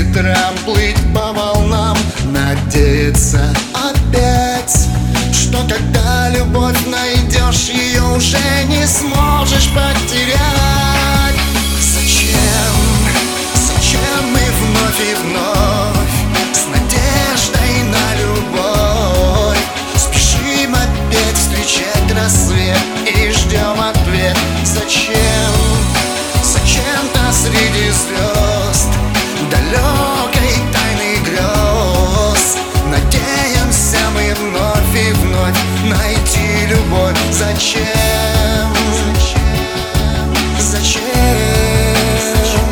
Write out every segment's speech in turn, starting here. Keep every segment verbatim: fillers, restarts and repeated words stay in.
ветрам, плыть по волнам, надеяться опять, что когда любовь найдешь, ее уже не сможешь потерять. Зачем, зачем мы вновь и вновь с надеждой на любовь спешим опять встречать рассвет и ждем ответ? Зачем, зачем-то среди звезд далекой тайны грез надеемся мы вновь и вновь найти любовь? Зачем, зачем, зачем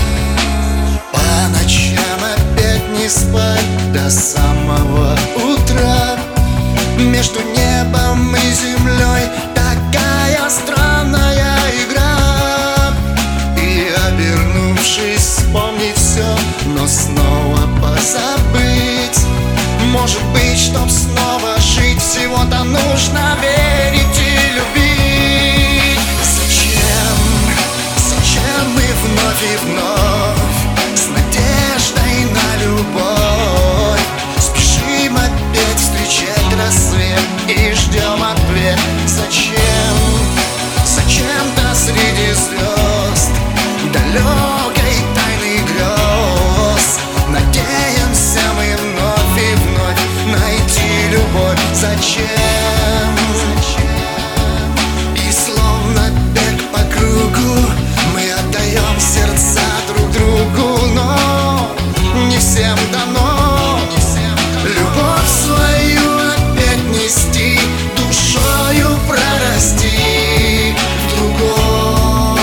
по ночам опять не спать до самого утра? Между небом и землей такая странная игра. И обернувшись, вспомнить все, но снова позабыть. Может быть, чтоб снова жить, всего-то нужно верить и любить. Зачем, зачем мы вновь и вновь с надеждой на любовь спешим опять встречать рассвет и ждем ответ? Зачем, зачем-то среди звезд далекой тайны грез надеемся мы вновь и вновь найти любовь? Зачем, и словно бег по кругу мы отдаем сердца друг другу, но не всем дано любовь свою опять нести, душою прорасти в другом.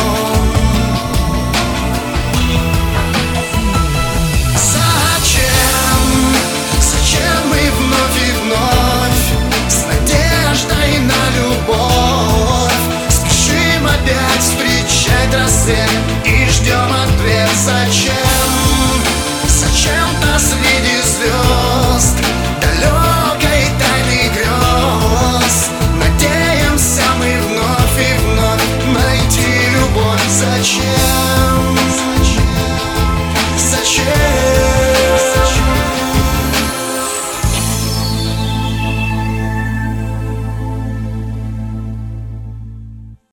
Зачем, зачем мы вновь и вновь с надеждой на любовь спешим опять встречать рассвет